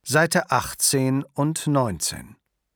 Seite 18 und 19.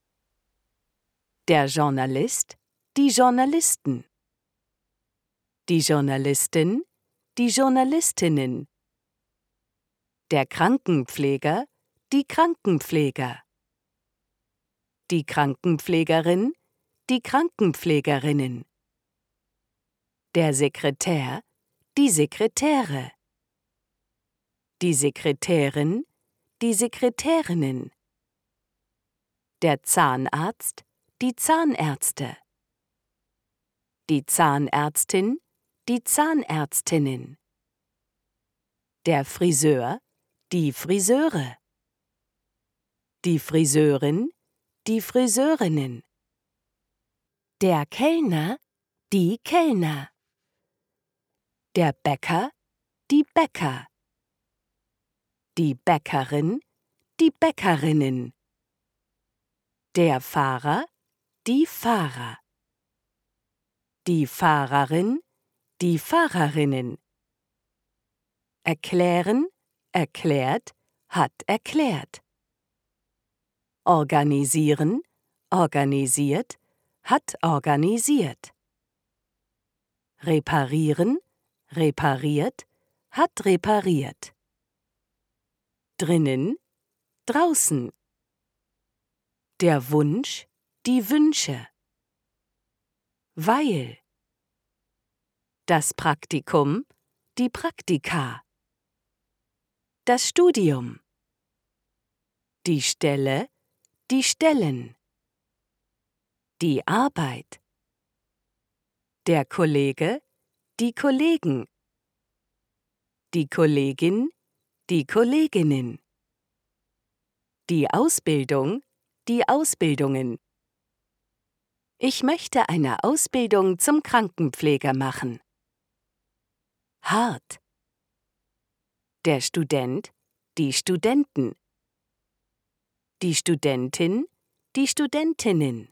Der Journalist, die Journalisten. Die Journalistin, die Journalistinnen. Der Krankenpfleger, die Krankenpfleger. Die Krankenpflegerin, die Krankenpflegerinnen. Der Sekretär, die Sekretäre. Die Sekretärin, die Sekretärinnen. Der Zahnarzt, die Zahnärzte. Die Zahnärztin, die Zahnärztinnen. Der Friseur, die Friseure. Die Friseurin, die Friseurinnen. Der Kellner, die Kellner. Der Bäcker, die Bäcker. Die Bäckerin, die Bäckerinnen. Der Fahrer, die Fahrer. Die Fahrerin, die Fahrerinnen. Erklären, erklärt, hat erklärt. Organisieren, organisiert, hat organisiert. Reparieren, repariert, hat repariert. Drinnen, draußen. Der Wunsch, die Wünsche. Weil. Das Praktikum, die Praktika. Das Studium. Die Stelle, die Stellen. Die Arbeit. Der Kollege, die Kollegen. Die Kollegin, die Kolleginnen. Die Ausbildung, die Ausbildungen. Ich möchte eine Ausbildung zum Krankenpfleger machen. Hart. Der Student, die Studenten. Die Studentin, die Studentinnen.